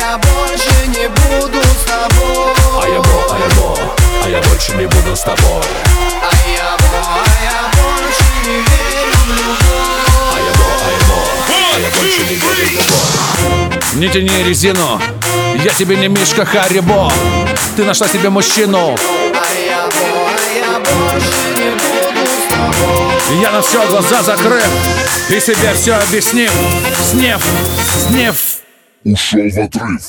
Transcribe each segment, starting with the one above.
я больше не буду с тобой. А я больше не буду с тобой. А я больше не верю в любовь. А я больше не верю в любовь. Не тяни резину, я тебе не Мишка Харибо. Ты нашла себе мужчину. А я больше не буду с тобой. Я на все глаза закрыв и себе все объяснив. Снев ушел в отрыв.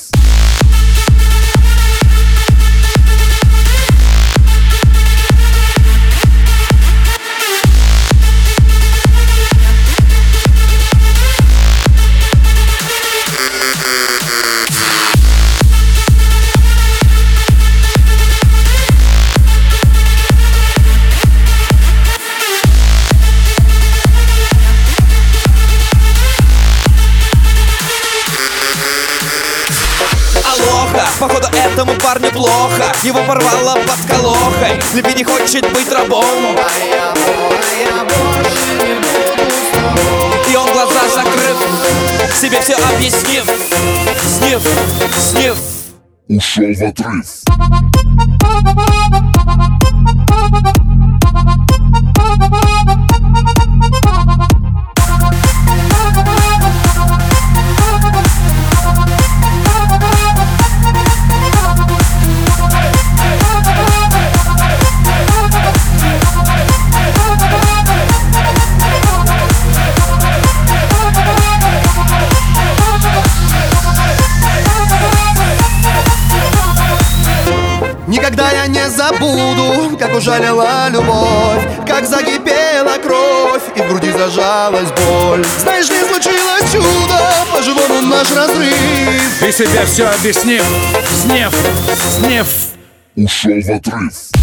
Походу этому парню плохо, его порвало под колохой. Любви не хочет быть рабом. А я больше не буду с тобой. И он глаза закрыв, себе все объяснив. Снив ушел в отрыв. Никогда я не забуду, как ужалила любовь, как закипела кровь и в груди зажалась боль. Знаешь ли, случилось чудо, по-живому наш разрыв. и себе все объяснив. Снев Ушел в отрыв.